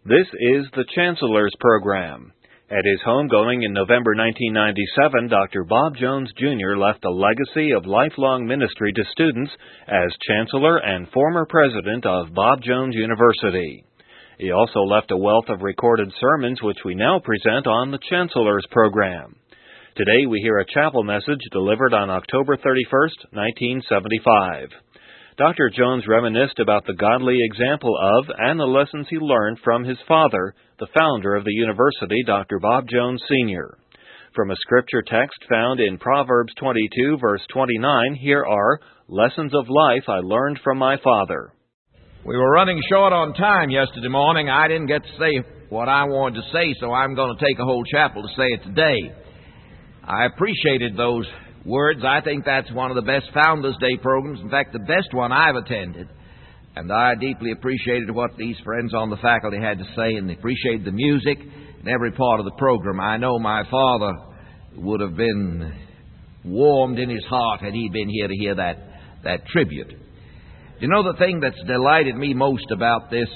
This is the Chancellor's Program. At his homegoing in November 1997, Dr. Bob Jones, Jr. left a legacy of lifelong ministry to students as Chancellor and former President of Bob Jones University. He also left a wealth of recorded sermons which we now present on the Chancellor's Program. Today we hear a chapel message delivered on October 31st, 1975. Dr. Jones reminisced about the godly example of and the lessons he learned from his father, the founder of the university, Dr. Bob Jones, Sr. From a scripture text found in Proverbs 22, verse 29, here are Lessons of Life I Learned from My Father. We were running short on time yesterday morning. I didn't get to say what I wanted to say, so I'm going to take a whole chapel to say it today. I appreciated those words. I think that's one of the best Founders Day programs, in fact, the best one I've attended. And I deeply appreciated what these friends on the faculty had to say, and appreciated the music and every part of the program. I know my father would have been warmed in his heart had he been here to hear that tribute. You know, the thing that's delighted me most about this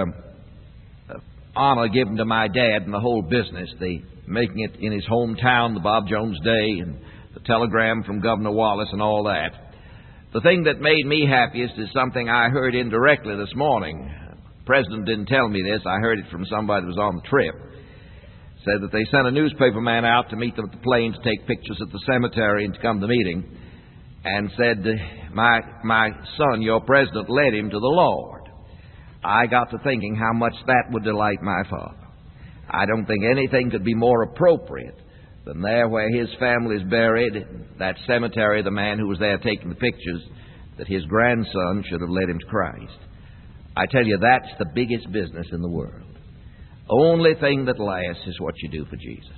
honor given to my dad and the whole business, the making it in his hometown, the Bob Jones Day, and the telegram from Governor Wallace and all that. The thing that made me happiest is something I heard indirectly this morning. The President didn't tell me this. I heard it from somebody that was on the trip. Said that they sent a newspaper man out to meet them at the plane to take pictures at the cemetery and to come to the meeting. And said, my son, your president, led him to the Lord. I got to thinking how much that would delight my father. I don't think anything could be more appropriate than there where his family is buried, that cemetery, the man who was there taking the pictures, that his grandson should have led him to Christ. I tell you, that's the biggest business in the world. Only thing that lasts is what you do for Jesus.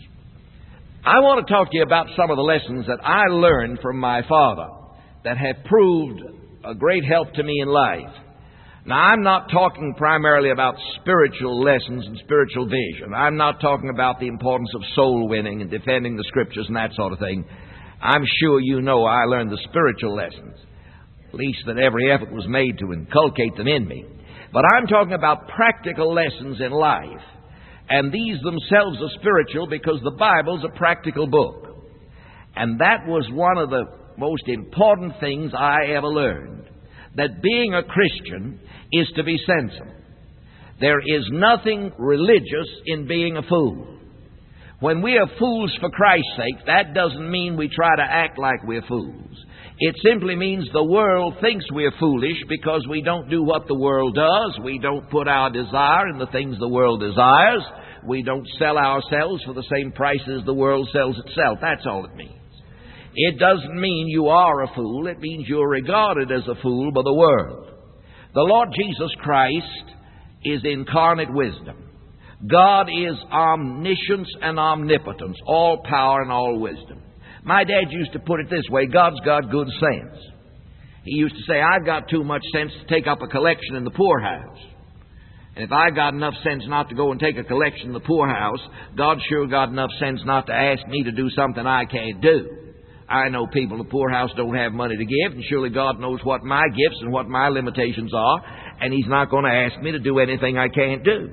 I want to talk to you about some of the lessons that I learned from my father that have proved a great help to me in life. Now, I'm not talking primarily about spiritual lessons and spiritual vision. I'm not talking about the importance of soul winning and defending the Scriptures and that sort of thing. I'm sure you know I learned the spiritual lessons, at least that every effort was made to inculcate them in me. But I'm talking about practical lessons in life. And these themselves are spiritual because the Bible's a practical book. And that was one of the most important things I ever learned, that being a Christian is to be sensible. There is nothing religious in being a fool. When we are fools for Christ's sake, that doesn't mean we try to act like we're fools. It simply means the world thinks we're foolish because we don't do what the world does. We don't put our desire in the things the world desires. We don't sell ourselves for the same price as the world sells itself. That's all it means. It doesn't mean you are a fool. It means you're regarded as a fool by the world. The Lord Jesus Christ is incarnate wisdom. God is omniscience and omnipotence, all power and all wisdom. My dad used to put it this way: God's got good sense. He used to say, I've got too much sense to take up a collection in the poorhouse. And if I got enough sense not to go and take a collection in the poorhouse, God sure got enough sense not to ask me to do something I can't do. I know people in the poorhouse don't have money to give, and surely God knows what my gifts and what my limitations are, and He's not going to ask me to do anything I can't do.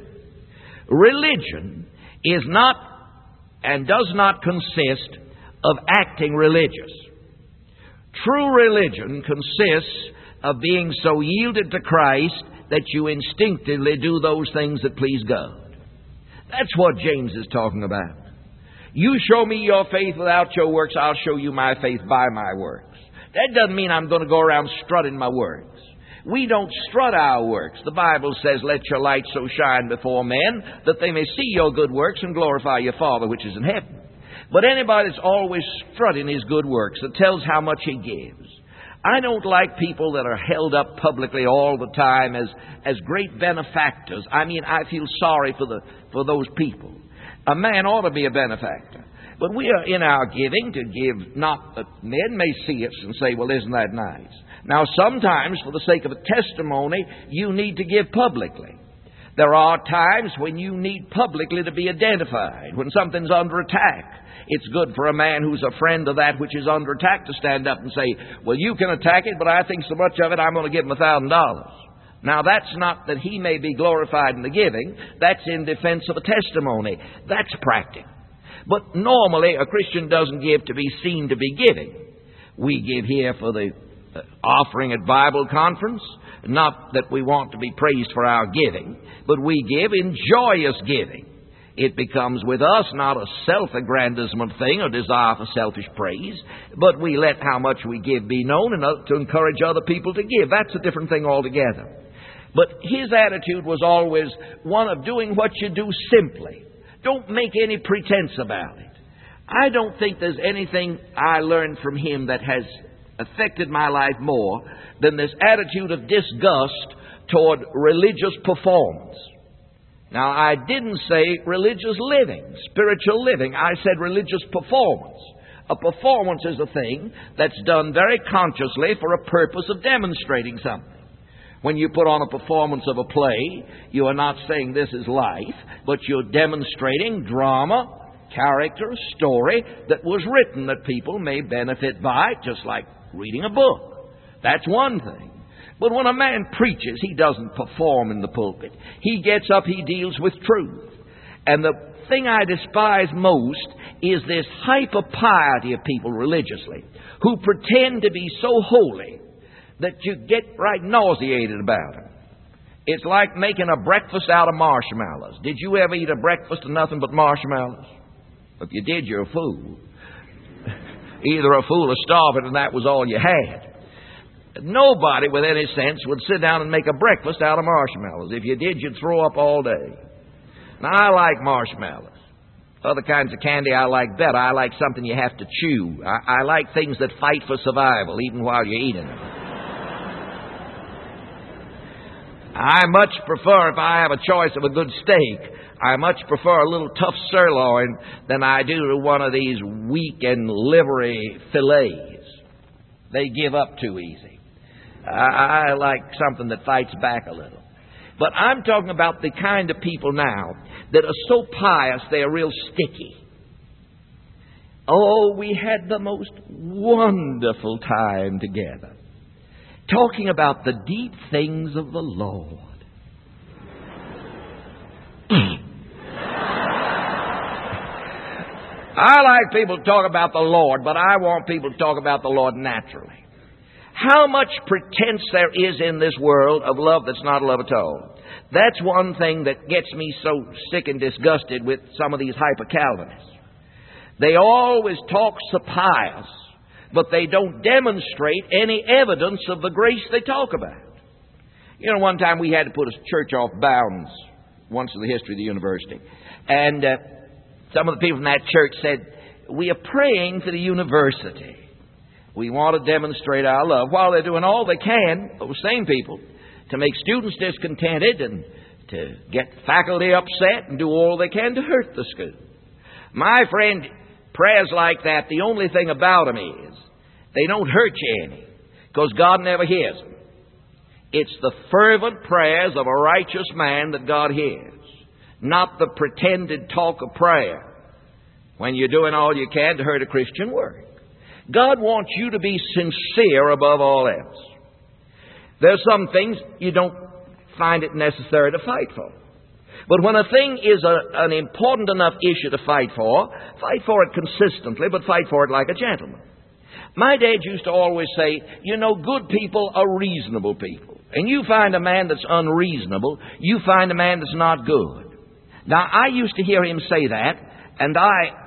Religion is not and does not consist of acting religious. True religion consists of being so yielded to Christ that you instinctively do those things that please God. That's what James is talking about. You show me your faith without your works, I'll show you my faith by my works. That doesn't mean I'm going to go around strutting my works. We don't strut our works. The Bible says, let your light so shine before men that they may see your good works and glorify your Father which is in heaven. But anybody that's always strutting his good works, that tells how much he gives. I don't like people that are held up publicly all the time as great benefactors. I mean, I feel sorry for those people. A man ought to be a benefactor. But we are in our giving to give, not that men may see us and say, well, isn't that nice? Now, sometimes, for the sake of a testimony, you need to give publicly. There are times when you need publicly to be identified, when something's under attack. It's good for a man who's a friend of that which is under attack to stand up and say, well, you can attack it, but I think so much of it, I'm going to give him $1,000. Now, that's not that he may be glorified in the giving. That's in defense of a testimony. That's practical. But normally, a Christian doesn't give to be seen to be giving. We give here for the offering at Bible conference, not that we want to be praised for our giving, but we give in joyous giving. It becomes with us not a self-aggrandizement thing or desire for selfish praise, but we let how much we give be known and to encourage other people to give. That's a different thing altogether. But his attitude was always one of doing what you do simply. Don't make any pretense about it. I don't think there's anything I learned from him that has affected my life more than this attitude of disgust toward religious performance. Now, I didn't say religious living, spiritual living. I said religious performance. A performance is a thing that's done very consciously for a purpose of demonstrating something. When you put on a performance of a play, you are not saying this is life, but you're demonstrating drama, character, story that was written that people may benefit by, just like reading a book. That's one thing. But when a man preaches, he doesn't perform in the pulpit. He gets up, he deals with truth. And the thing I despise most is this hyper-piety of people religiously who pretend to be so holy that you get right nauseated about it. It's like making a breakfast out of marshmallows. Did you ever eat a breakfast of nothing but marshmallows? If you did, you're a fool. Either a fool or starving, and that was all you had. Nobody with any sense would sit down and make a breakfast out of marshmallows. If you did, you'd throw up all day. Now, I like marshmallows. Other kinds of candy I like better. I like something you have to chew. I like things that fight for survival, even while you're eating them. I much prefer, if I have a choice of a good steak, I much prefer a little tough sirloin than I do to one of these weak and livery fillets. They give up too easy. I like something that fights back a little. But I'm talking about the kind of people now that are so pious they're real sticky. Oh, we had the most wonderful time together, talking about the deep things of the Lord. I like people to talk about the Lord, but I want people to talk about the Lord naturally. How much pretense there is in this world of love that's not love at all. That's one thing that gets me so sick and disgusted with some of these hyper-Calvinists. They always talk so pious, but they don't demonstrate any evidence of the grace they talk about. You know, one time we had to put a church off bounds, once in the history of the university. And some of the people from that church said, "We are praying for the university. We want to demonstrate our love," while they're doing all they can, those same people, to make students discontented and to get faculty upset and do all they can to hurt the school. My friend, prayers like that, the only thing about them is they don't hurt you any, because God never hears them. It's the fervent prayers of a righteous man that God hears, not the pretended talk of prayer when you're doing all you can to hurt a Christian work. God wants you to be sincere above all else. There's some things you don't find it necessary to fight for. But when a thing is an important enough issue to fight for it consistently, but fight for it like a gentleman. My dad used to always say, you know, good people are reasonable people. And you find a man that's unreasonable, you find a man that's not good. Now, I used to hear him say that, and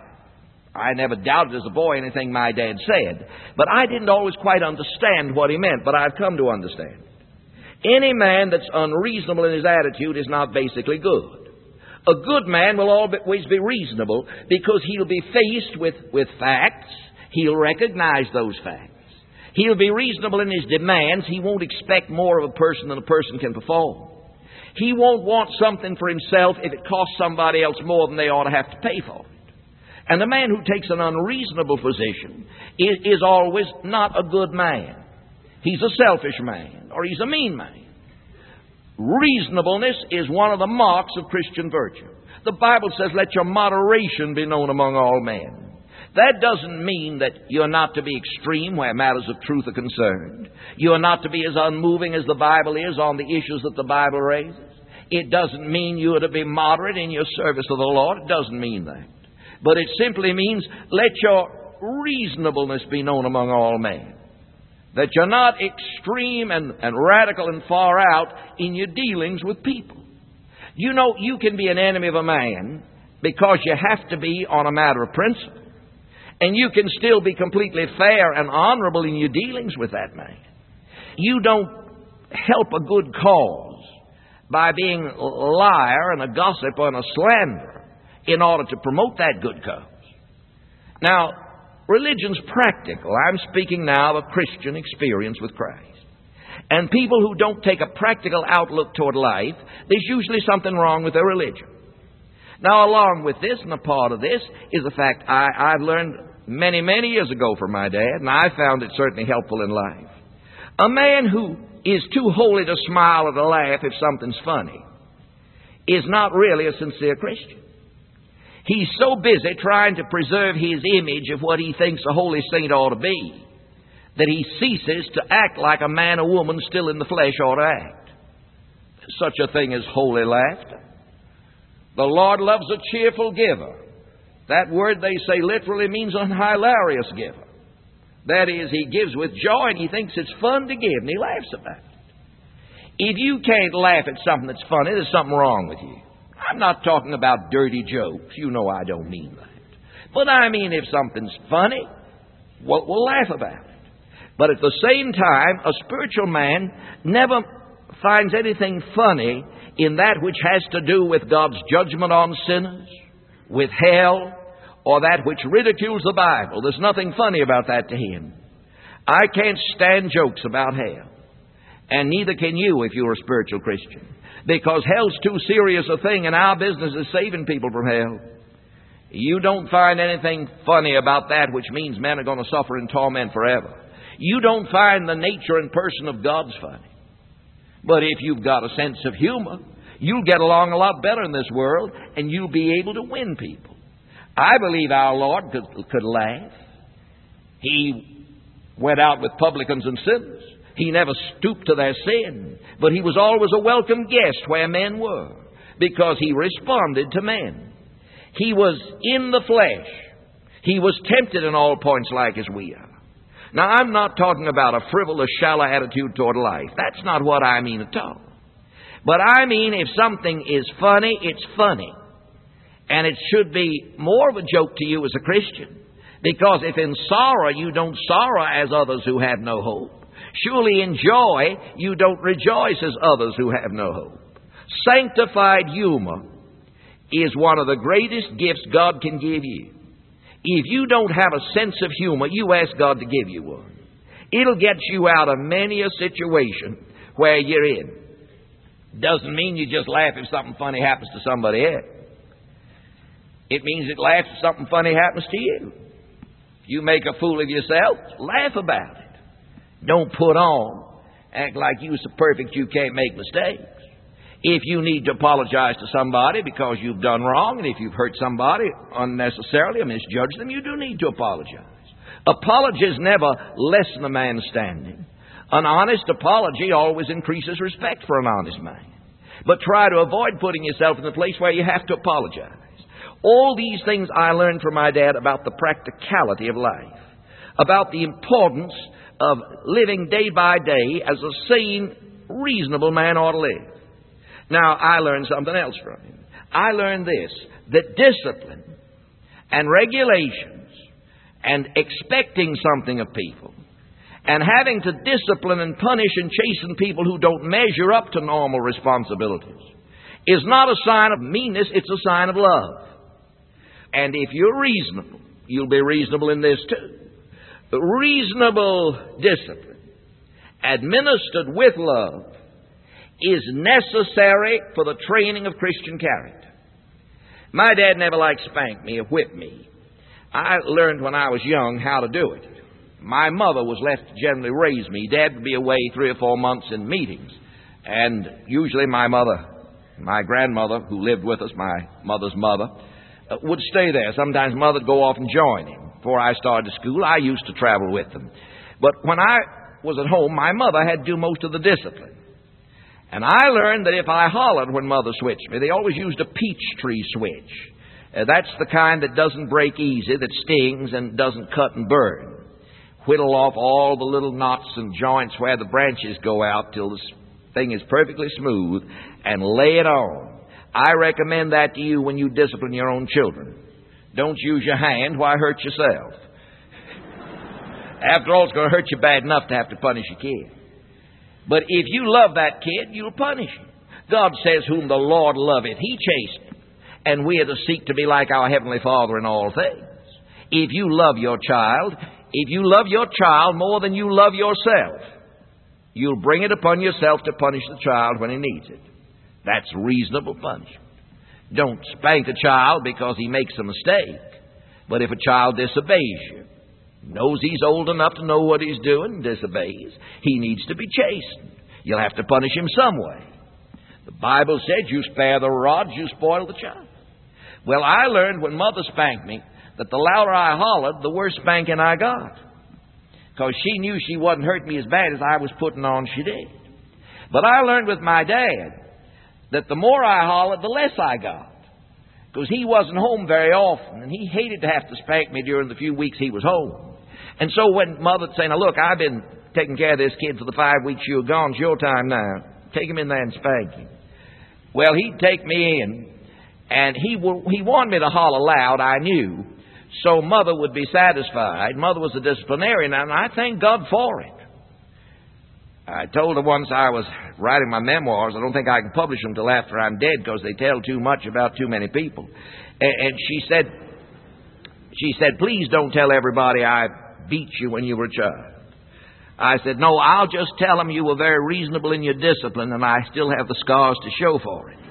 I never doubted as a boy anything my dad said, but I didn't always quite understand what he meant, but I've come to understand. Any man that's unreasonable in his attitude is not basically good. A good man will always be reasonable because he'll be faced with facts. He'll recognize those facts. He'll be reasonable in his demands. He won't expect more of a person than a person can perform. He won't want something for himself if it costs somebody else more than they ought to have to pay for it. And the man who takes an unreasonable position is always not a good man. He's a selfish man, or he's a mean man. Reasonableness is one of the marks of Christian virtue. The Bible says, let your moderation be known among all men. That doesn't mean that you're not to be extreme where matters of truth are concerned. You're not to be as unmoving as the Bible is on the issues that the Bible raises. It doesn't mean you are to be moderate in your service of the Lord. It doesn't mean that. But it simply means let your reasonableness be known among all men. That you're not extreme and radical and far out in your dealings with people. You know, you can be an enemy of a man because you have to be on a matter of principle. And you can still be completely fair and honorable in your dealings with that man. You don't help a good cause by being a liar and a gossip and a slanderer in order to promote that good cause. Now, religion's practical. I'm speaking now of a Christian experience with Christ. And people who don't take a practical outlook toward life, there's usually something wrong with their religion. Now, along with this, and a part of this, is the fact I've learned many, many years ago from my dad, and I found it certainly helpful in life. A man who is too holy to smile or to laugh if something's funny is not really a sincere Christian. He's so busy trying to preserve his image of what he thinks a holy saint ought to be that he ceases to act like a man or woman still in the flesh ought to act. There's such a thing as holy laughter. The Lord loves a cheerful giver. That word, they say, literally means a hilarious giver. That is, he gives with joy and he thinks it's fun to give and he laughs about it. If you can't laugh at something that's funny, there's something wrong with you. I'm not talking about dirty jokes. You know I don't mean that. But I mean if something's funny, we'll laugh about it. But at the same time, a spiritual man never finds anything funny in that which has to do with God's judgment on sinners, with hell, or that which ridicules the Bible. There's nothing funny about that to him. I can't stand jokes about hell. And neither can you if you're a spiritual Christian. Because hell's too serious a thing, and our business is saving people from hell. You don't find anything funny about that, which means men are going to suffer in torment forever. You don't find the nature and person of God's funny. But if you've got a sense of humor, you'll get along a lot better in this world, and you'll be able to win people. I believe our Lord could laugh. He went out with publicans and sinners. He never stooped to their sin, but he was always a welcome guest where men were, because he responded to men. He was in the flesh. He was tempted in all points like as we are. Now, I'm not talking about a frivolous, shallow attitude toward life. That's not what I mean at all. But I mean if something is funny, it's funny. And it should be more of a joke to you as a Christian. Because if in sorrow you don't sorrow as others who have no hope, surely in joy you don't rejoice as others who have no hope. Sanctified humor is one of the greatest gifts God can give you. If you don't have a sense of humor, you ask God to give you one. It'll get you out of many a situation where you're in. Doesn't mean you just laugh if something funny happens to somebody else. It means it laughs if something funny happens to you. You make a fool of yourself, laugh about it. Don't put on, act like you're so perfect you can't make mistakes. If you need to apologize to somebody because you've done wrong, and if you've hurt somebody unnecessarily or misjudged them, you do need to apologize. Apologies never lessen a man's standing. An honest apology always increases respect for an honest man. But try to avoid putting yourself in the place where you have to apologize. All these things I learned from my dad about the practicality of life, about the importance of living day by day as a sane, reasonable man ought to live. Now, I learned something else from him. I learned this, that discipline and regulations and expecting something of people and having to discipline and punish and chasten people who don't measure up to normal responsibilities is not a sign of meanness, it's a sign of love. And if you're reasonable, you'll be reasonable in this too. Reasonable discipline, administered with love, is necessary for the training of Christian character. My dad never liked to spank me or whip me. I learned when I was young how to do it. My mother was left to generally raise me. Dad would be away 3 or 4 months in meetings. And usually my grandmother, who lived with us, my mother's mother, would stay there. Sometimes Mother would go off and join him before I started school, I used to travel with them. But when I was at home, my mother had to do most of the discipline. And I learned that if I hollered when Mother switched me, they always used a peach tree switch. That's the kind that doesn't break easy, that stings and doesn't cut and burn. Whittle off all the little knots and joints where the branches go out till the thing is perfectly smooth, and lay it on. I recommend that to you when you discipline your own children. Don't use your hand. Why hurt yourself? After all, it's going to hurt you bad enough to have to punish a kid. But if you love that kid, you'll punish him. God says, whom the Lord loveth, He chasteneth. And we are to seek to be like our Heavenly Father in all things. If you love your child more than you love yourself, you'll bring it upon yourself to punish the child when he needs it. That's reasonable punishment. Don't spank a child because he makes a mistake. But if a child disobeys you, knows he's old enough to know what he's doing, disobeys, he needs to be chastened. You'll have to punish him some way. The Bible said, you spare the rod, you spoil the child. Well, I learned when Mother spanked me that the louder I hollered, the worse spanking I got. Because she knew she wasn't hurting me as bad as I was putting on she did. But I learned with my dad that the more I hollered, the less I got. Because he wasn't home very often, and he hated to have to spank me during the few weeks he was home. And so when Mother'd say, now look, I've been taking care of this kid for the 5 weeks you were gone, it's your time now. Take him in there and spank him. Well, he'd take me in, and he wanted me to holler loud, I knew, so Mother would be satisfied. Mother was a disciplinarian, and I thank God for it. I told her once I was writing my memoirs, I don't think I can publish them till after I'm dead because they tell too much about too many people. And she said, please don't tell everybody I beat you when you were a child. I said, no, I'll just tell them you were very reasonable in your discipline, and I still have the scars to show for it.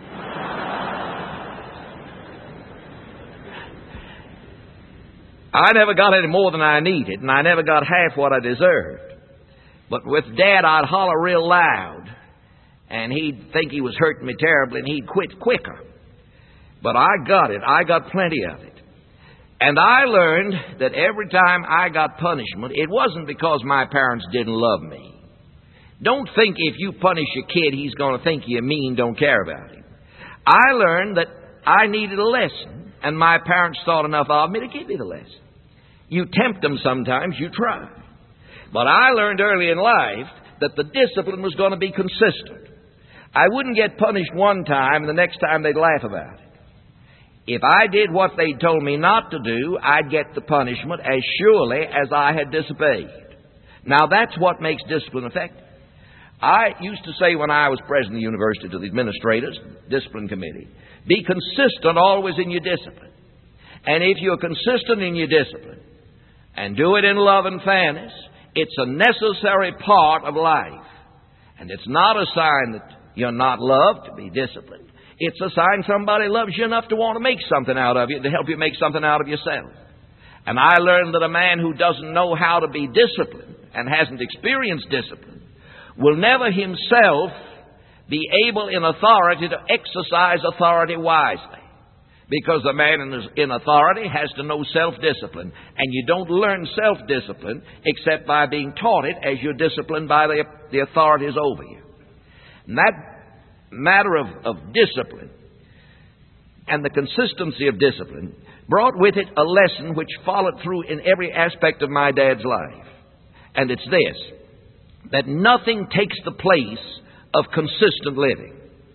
I never got any more than I needed, and I never got half what I deserved. But with Dad, I'd holler real loud, and he'd think he was hurting me terribly, and he'd quit quicker. But I got it. I got plenty of it. And I learned that every time I got punishment, it wasn't because my parents didn't love me. Don't think if you punish a kid, he's going to think you're mean, don't care about him. I learned that I needed a lesson, and my parents thought enough of me to give me the lesson. You tempt them sometimes, you try. But I learned early in life that the discipline was going to be consistent. I wouldn't get punished one time, and the next time they'd laugh about it. If I did what they told me not to do, I'd get the punishment as surely as I had disobeyed. Now, that's what makes discipline effective. I used to say when I was president of the university to the administrators, discipline committee, be consistent always in your discipline. And if you're consistent in your discipline and do it in love and fairness, it's a necessary part of life. And it's not a sign that you're not loved to be disciplined. It's a sign somebody loves you enough to want to make something out of you, to help you make something out of yourself. And I learned that a man who doesn't know how to be disciplined and hasn't experienced discipline will never himself be able in authority to exercise authority wisely. Because the man in authority has to know self-discipline. And you don't learn self-discipline except by being taught it as you're disciplined by the authorities over you. And that matter of discipline and the consistency of discipline brought with it a lesson which followed through in every aspect of my dad's life. And it's this, that nothing takes the place of consistent living.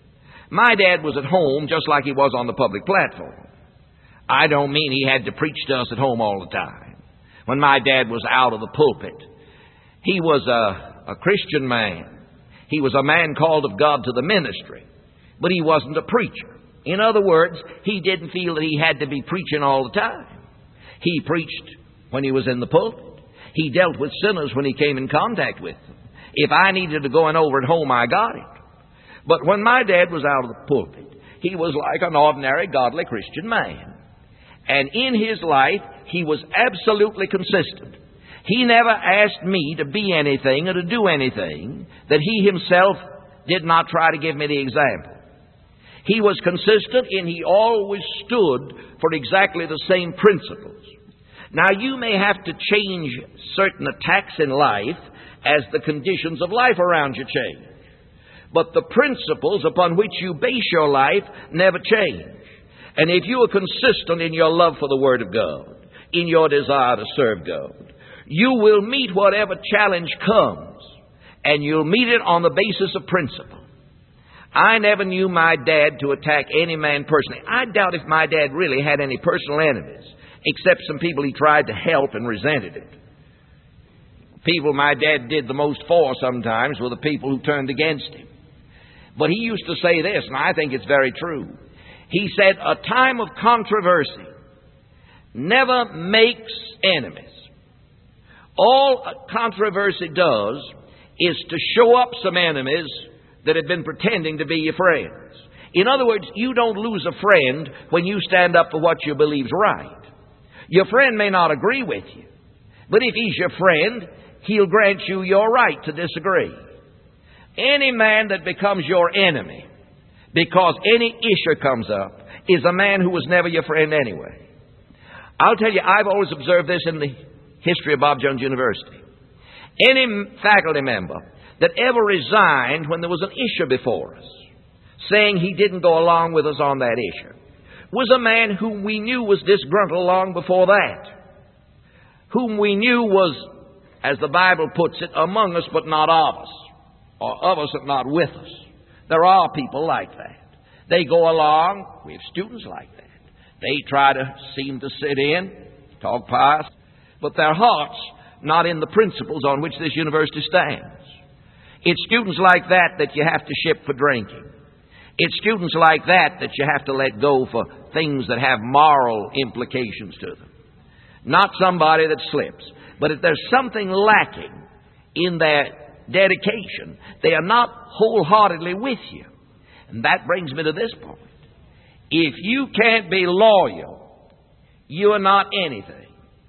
My dad was at home just like he was on the public platform. I don't mean he had to preach to us at home all the time. When my dad was out of the pulpit, he was a Christian man. He was a man called of God to the ministry, but he wasn't a preacher. In other words, he didn't feel that he had to be preaching all the time. He preached when he was in the pulpit. He dealt with sinners when he came in contact with them. If I needed to go in over at home, I got it. But when my dad was out of the pulpit, he was like an ordinary, godly Christian man. And in his life, he was absolutely consistent. He never asked me to be anything or to do anything that he himself did not try to give me the example. He was consistent and he always stood for exactly the same principles. Now, you may have to change certain attacks in life as the conditions of life around you change. But the principles upon which you base your life never change. And if you are consistent in your love for the Word of God, in your desire to serve God, you will meet whatever challenge comes, and you'll meet it on the basis of principle. I never knew my dad to attack any man personally. I doubt if my dad really had any personal enemies, except some people he tried to help and resented it. People my dad did the most for sometimes were the people who turned against him. But he used to say this, and I think it's very true. He said, a time of controversy never makes enemies. All a controversy does is to show up some enemies that have been pretending to be your friends. In other words, you don't lose a friend when you stand up for what you believe's right. Your friend may not agree with you, but if he's your friend, he'll grant you your right to disagree. Any man that becomes your enemy because any issue comes up is a man who was never your friend anyway. I'll tell you, I've always observed this in the history of Bob Jones University. Any faculty member that ever resigned when there was an issue before us, saying he didn't go along with us on that issue, was a man whom we knew was disgruntled long before that, whom we knew was, as the Bible puts it, among us but not of us, or of us but not with us. There are people like that. They go along. We have students like that. They try to seem to sit in, talk pious, but their hearts not in the principles on which this university stands. It's students like that that you have to ship for drinking. It's students like that that you have to let go for things that have moral implications to them. Not somebody that slips. But if there's something lacking in their dedication, they are not wholeheartedly with you. And that brings me to this point. If you can't be loyal, you are not anything.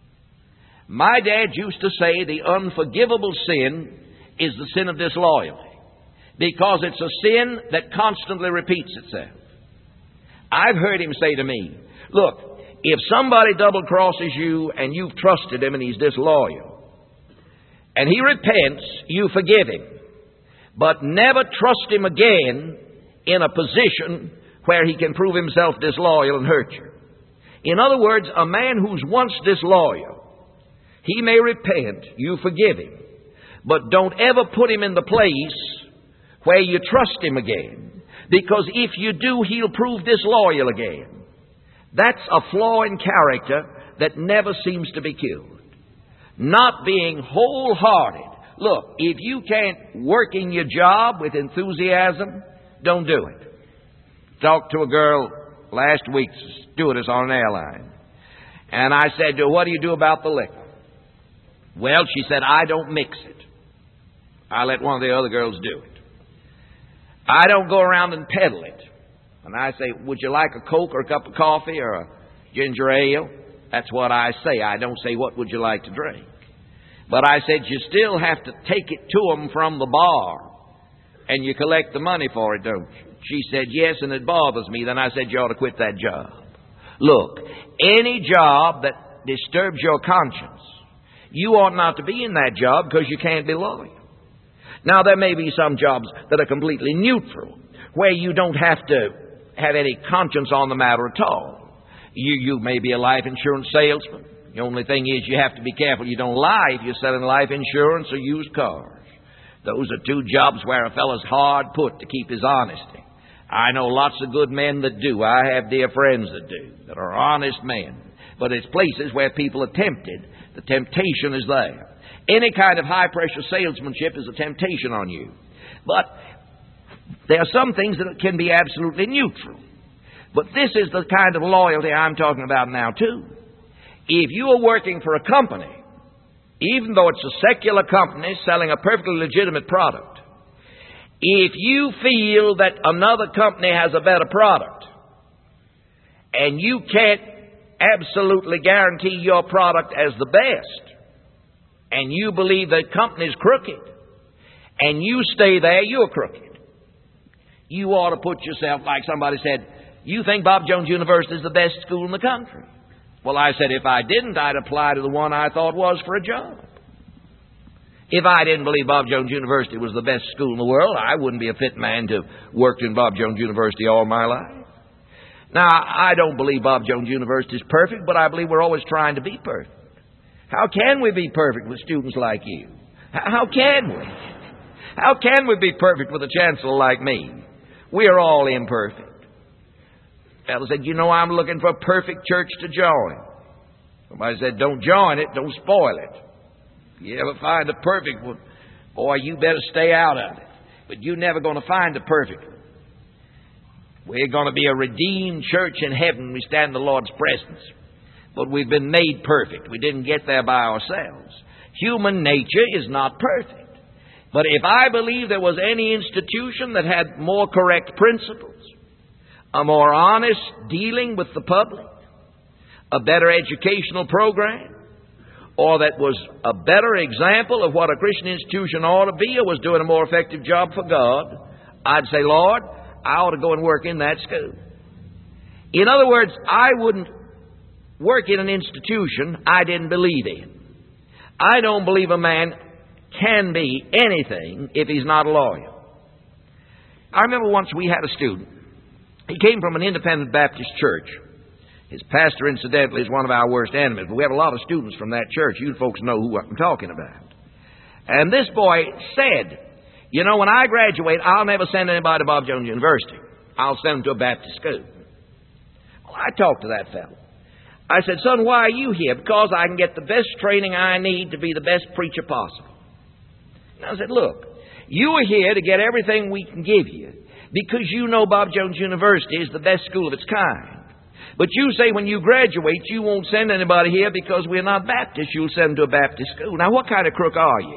My dad used to say the unforgivable sin is the sin of disloyalty, because it's a sin that constantly repeats itself. I've heard him say to me, look, if somebody double-crosses you and you've trusted him and he's disloyal, and he repents, you forgive him. But never trust him again in a position where he can prove himself disloyal and hurt you. In other words, a man who's once disloyal, he may repent, you forgive him. But don't ever put him in the place where you trust him again. Because if you do, he'll prove disloyal again. That's a flaw in character that never seems to be cured. Not being wholehearted. Look, if you can't work in your job with enthusiasm, don't do it. Talked to a girl last week, stewardess on an airline. And I said to her, what do you do about the liquor? Well, she said, I don't mix it. I let one of the other girls do it. I don't go around and peddle it. And I say, would you like a Coke or a cup of coffee or a ginger ale? That's what I say. I don't say, what would you like to drink? But I said, you still have to take it to them from the bar. And you collect the money for it, don't you? She said, yes, and it bothers me. Then I said, you ought to quit that job. Look, any job that disturbs your conscience, you ought not to be in that job because you can't be loyal. Now, there may be some jobs that are completely neutral, where you don't have to have any conscience on the matter at all. You may be a life insurance salesman. The only thing is you have to be careful you don't lie if you're selling life insurance or used cars. Those are two jobs where a fellow's hard put to keep his honesty. I know lots of good men that do. I have dear friends that do, that are honest men. But it's places where people are tempted. The temptation is there. Any kind of high-pressure salesmanship is a temptation on you. But there are some things that can be absolutely neutral. But this is the kind of loyalty I'm talking about now, too. If you are working for a company, even though it's a secular company selling a perfectly legitimate product, if you feel that another company has a better product, and you can't absolutely guarantee your product as the best, and you believe that company's crooked, and you stay there, you're crooked. You ought to put yourself, like somebody said, you think Bob Jones University is the best school in the country. Well, I said, if I didn't, I'd apply to the one I thought was for a job. If I didn't believe Bob Jones University was the best school in the world, I wouldn't be a fit man to work in Bob Jones University all my life. Now, I don't believe Bob Jones University is perfect, but I believe we're always trying to be perfect. How can we be perfect with students like you? How can we? How can we be perfect with a chancellor like me? We are all imperfect. Fellow said, I'm looking for a perfect church to join. Somebody said, don't join it, don't spoil it. If you ever find a perfect one, boy, you better stay out of it. But you're never going to find a perfect one. We're going to be a redeemed church in heaven when we stand in the Lord's presence. But we've been made perfect. We didn't get there by ourselves. Human nature is not perfect. But if I believe there was any institution that had more correct principles, a more honest dealing with the public, a better educational program, or that was a better example of what a Christian institution ought to be, or was doing a more effective job for God, I'd say, Lord, I ought to go and work in that school. In other words, I wouldn't work in an institution I didn't believe in. I don't believe a man can be anything if he's not loyal. I remember once we had a student. He came from an independent Baptist church. His pastor, incidentally, is one of our worst enemies, but we have a lot of students from that church. You folks know who I'm talking about. And this boy said, when I graduate, I'll never send anybody to Bob Jones University. I'll send them to a Baptist school. Well, I talked to that fellow. I said, son, why are you here? Because I can get the best training I need to be the best preacher possible. And I said, look, you are here to get everything we can give you because you know Bob Jones University is the best school of its kind. But you say when you graduate, you won't send anybody here because we're not Baptist. You'll send them to a Baptist school. Now, what kind of crook are you?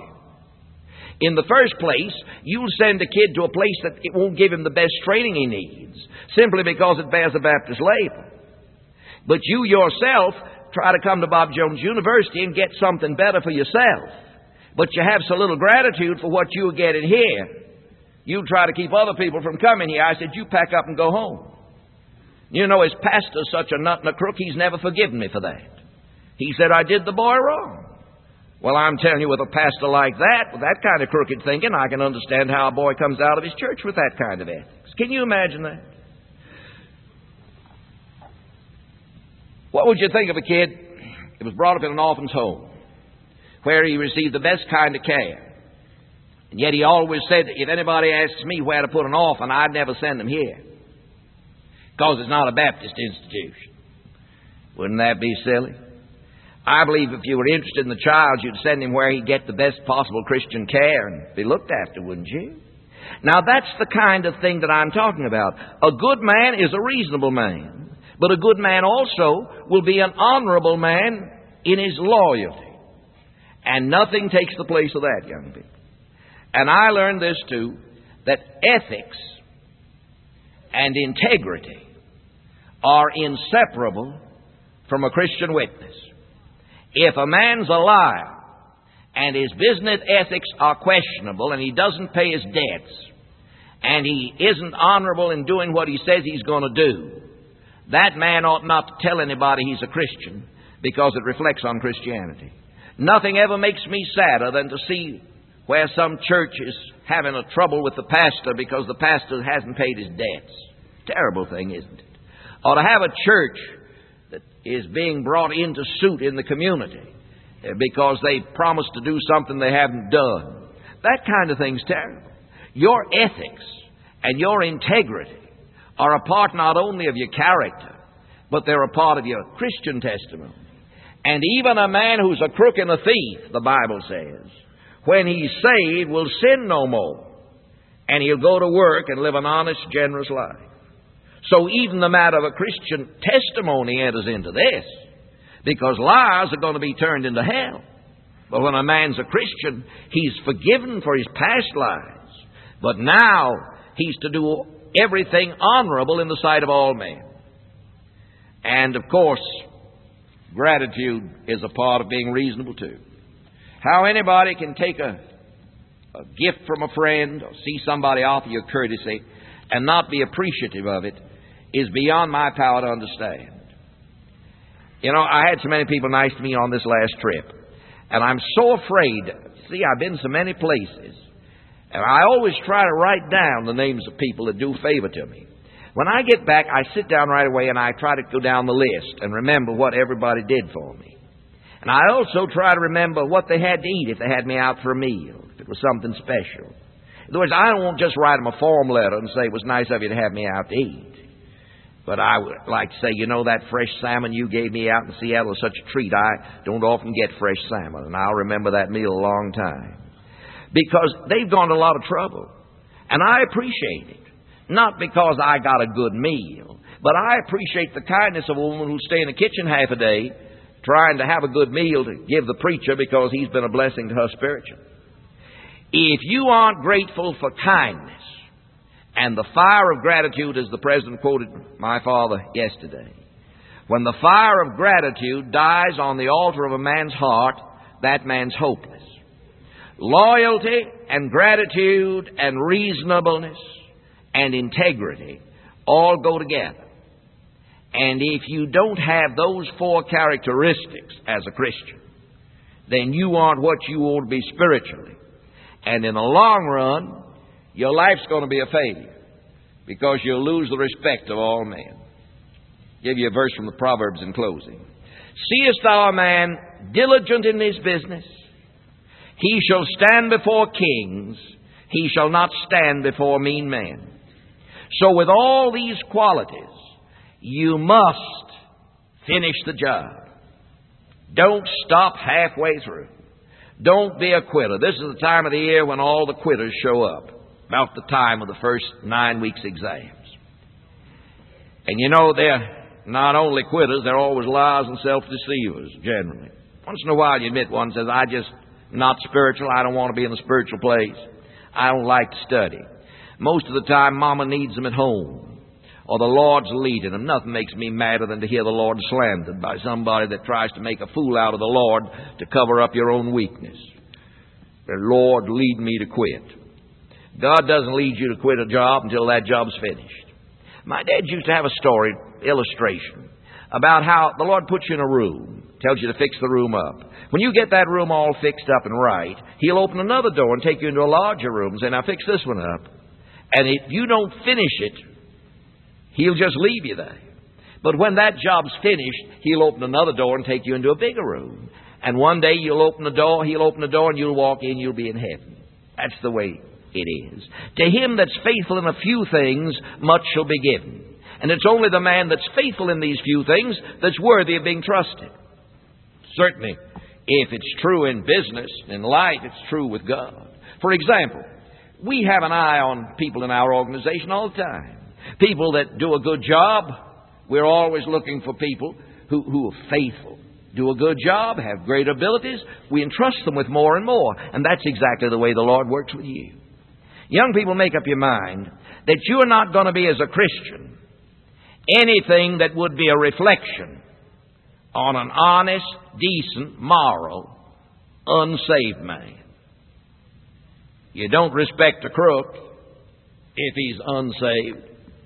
In the first place, you'll send a kid to a place that it won't give him the best training he needs simply because it bears a Baptist label. But you yourself try to come to Bob Jones University and get something better for yourself. But you have so little gratitude for what you'll get in here. You try to keep other people from coming here. I said, you pack up and go home. His pastor's such a nut and a crook, he's never forgiven me for that. He said I did the boy wrong. Well, I'm telling you, with a pastor like that, with that kind of crooked thinking, I can understand how a boy comes out of his church with that kind of ethics. Can you imagine that? What would you think of a kid that was brought up in an orphan's home, where he received the best kind of care? And yet he always said, if anybody asks me where to put an orphan, I'd never send them here, because it's not a Baptist institution. Wouldn't that be silly? I believe if you were interested in the child, you'd send him where he'd get the best possible Christian care and be looked after, wouldn't you? Now, that's the kind of thing that I'm talking about. A good man is a reasonable man, but a good man also will be an honorable man in his loyalty. And nothing takes the place of that, young people. And I learned this too, that ethics and integrity are inseparable from a Christian witness. If a man's a liar and his business ethics are questionable and he doesn't pay his debts and he isn't honorable in doing what he says he's going to do, that man ought not to tell anybody he's a Christian because it reflects on Christianity. Nothing ever makes me sadder than to see where some church is having a trouble with the pastor because the pastor hasn't paid his debts. Terrible thing, isn't it? Or to have a church that is being brought into suit in the community because they promised to do something they haven't done. That kind of thing's terrible. Your ethics and your integrity are a part not only of your character, but they're a part of your Christian testimony. And even a man who's a crook and a thief, the Bible says, when he's saved, will sin no more. And he'll go to work and live an honest, generous life. So even the matter of a Christian testimony enters into this, because liars are going to be turned into hell. But when a man's a Christian, he's forgiven for his past lies. But now he's to do everything honorable in the sight of all men. And of course, gratitude is a part of being reasonable too. How anybody can take a gift from a friend or see somebody offer you courtesy and not be appreciative of it is beyond my power to understand. You know, I had so many people nice to me on this last trip. And I'm so afraid. See, I've been so many places. And I always try to write down the names of people that do favor to me. When I get back, I sit down right away and I try to go down the list and remember what everybody did for me. And I also try to remember what they had to eat if they had me out for a meal, if it was something special. In other words, I won't just write them a form letter and say, it was nice of you to have me out to eat. But I would like to say, you know, that fresh salmon you gave me out in Seattle is such a treat. I don't often get fresh salmon, and I'll remember that meal a long time. Because they've gone to a lot of trouble. And I appreciate it. Not because I got a good meal, but I appreciate the kindness of a woman who stay in the kitchen half a day trying to have a good meal to give the preacher because he's been a blessing to her spiritually. If you aren't grateful for kindness and the fire of gratitude, as the president quoted my father yesterday, when the fire of gratitude dies on the altar of a man's heart, that man's hopeless. Loyalty and gratitude and reasonableness and integrity all go together. And if you don't have those four characteristics as a Christian, then you aren't what you ought to be spiritually. And in the long run, your life's going to be a failure because you'll lose the respect of all men. I'll give you a verse from the Proverbs in closing. Seest thou a man diligent in his business? He shall stand before kings. He shall not stand before mean men. So with all these qualities, you must finish the job. Don't stop halfway through. Don't be a quitter. This is the time of the year when all the quitters show up, about the time of the first 9 weeks' exams. And you know, they're not only quitters, they're always liars and self-deceivers, generally. Once in a while you admit one says, I'm not spiritual, I don't want to be in the spiritual place. I don't like to study. Most of the time, Mama needs them at home, or the Lord's leading them. Nothing makes me madder than to hear the Lord slandered by somebody that tries to make a fool out of the Lord to cover up your own weakness. The Lord, lead me to quit. God doesn't lead you to quit a job until that job's finished. My dad used to have a story, illustration, about how the Lord puts you in a room, tells you to fix the room up. When you get that room all fixed up and right, He'll open another door and take you into a larger room and say, now fix this one up. And if you don't finish it, He'll just leave you there. But when that job's finished, He'll open another door and take you into a bigger room. And one day He'll open the door, and you'll walk in, you'll be in heaven. That's the way it is. To him that's faithful in a few things, much shall be given. And it's only the man that's faithful in these few things that's worthy of being trusted. Certainly, if it's true in business, in life, it's true with God. For example, we have an eye on people in our organization all the time. People that do a good job. We're always looking for people who are faithful, do a good job, have great abilities. We entrust them with more and more. And that's exactly the way the Lord works with you. Young people, make up your mind that you are not going to be, as a Christian, anything that would be a reflection on an honest, decent, moral, unsaved man. You don't respect a crook if he's unsaved.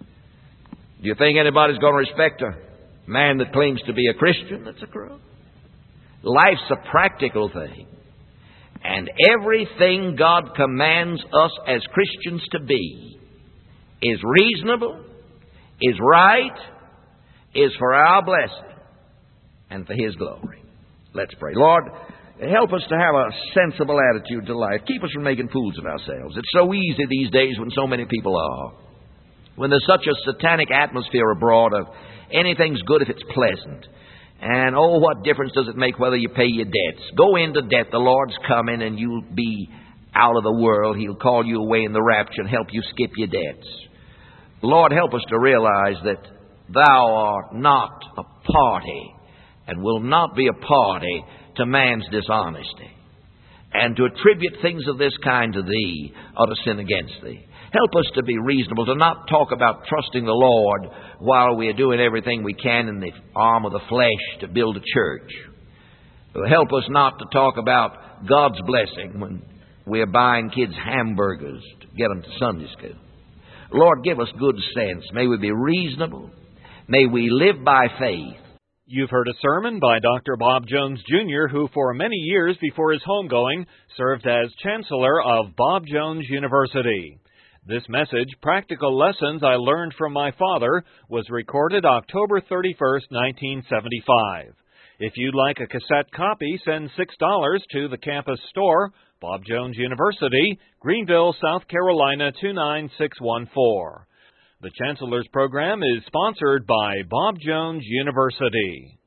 Do you think anybody's going to respect a man that claims to be a Christian that's a crook? Life's a practical thing. And everything God commands us as Christians to be is reasonable, is right, is for our blessing, and for His glory. Let's pray. Lord, help us to have a sensible attitude to life. Keep us from making fools of ourselves. It's so easy these days when so many people are. When there's such a satanic atmosphere abroad of anything's good if it's pleasant. And oh, what difference does it make whether you pay your debts? Go into debt. The Lord's coming and you'll be out of the world. He'll call you away in the rapture and help you skip your debts. Lord, help us to realize that Thou art not a party and will not be a party to man's dishonesty. And to attribute things of this kind to Thee or to sin against Thee. Help us to be reasonable, to not talk about trusting the Lord while we are doing everything we can in the arm of the flesh to build a church. Help us not to talk about God's blessing when we are buying kids hamburgers to get them to Sunday school. Lord, give us good sense. May we be reasonable. May we live by faith. You've heard a sermon by Dr. Bob Jones, Jr., who for many years before his homegoing served as Chancellor of Bob Jones University. This message, Practical Lessons I Learned from My Father, was recorded October 31st, 1975. If you'd like a cassette copy, send $6 to the campus store, Bob Jones University, Greenville, South Carolina 29614. The Chancellor's Program is sponsored by Bob Jones University.